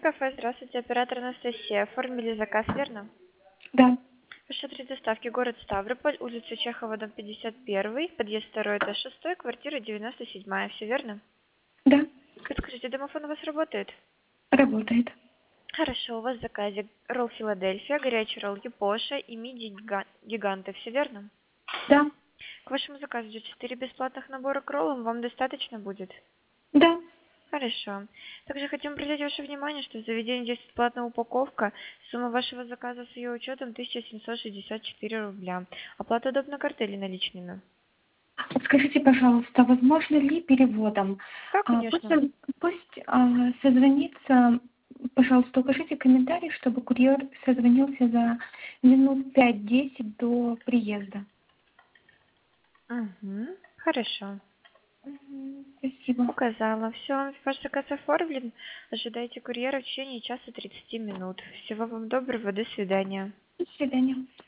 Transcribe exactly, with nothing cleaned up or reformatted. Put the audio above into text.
кафе, здравствуйте, оператор Анастасия. Оформили заказ, верно? Да, Ваш адрес доставки город Ставрополь, улица Чехова, дом пятьдесят один, подъезд второй, этаж шестой, квартира девяносто седьмая, все верно? да, Подскажите, домофон у вас работает? работает. Хорошо, у вас в заказе ролл Филадельфия, горячий ролл Япоша и мидии гига- гиганты, все верно? Да, К вашему заказу идет четыре бесплатных набора к роллам, вам достаточно будет? да. Хорошо. Также хотим обратить ваше внимание, что в заведении действует платная упаковка. Сумма вашего заказа с ее учетом тысяча семьсот шестьдесят четыре рубля. Оплата удобна картой или наличными? Скажите, пожалуйста, возможно ли переводом? Да, А, пусть, конечно. он- пусть а, созвонится, пожалуйста, укажите комментарий, чтобы курьер созвонился за минут пять-десять до приезда. Угу. Хорошо. Мгм, спасибо. Указала. Все, ваш заказ оформлен. Ожидайте курьера в течение часа тридцати минут. Всего вам доброго, до свидания. До свидания.